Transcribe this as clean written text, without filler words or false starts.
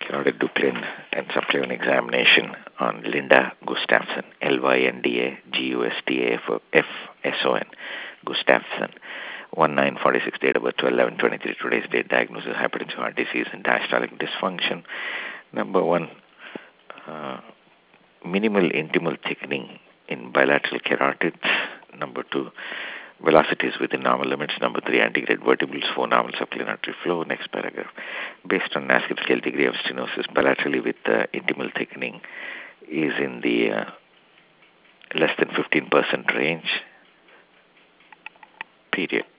Carotid Duplin and supplement examination on Linda Gustafson, Lynda Gustafson, Gustafson, 1946, date of birth 12/11/23. Today's date, diagnosis hypertensive heart disease and diastolic dysfunction. Number one, minimal intimal thickening in bilateral carotids. Number two, velocities within normal limits. Number three, antegrade vertebrals, 4 normal supplementary flow. Next paragraph. Based on NASCAR scale degree of stenosis, bilaterally with intimal thickening is in the less than 15% range. Period.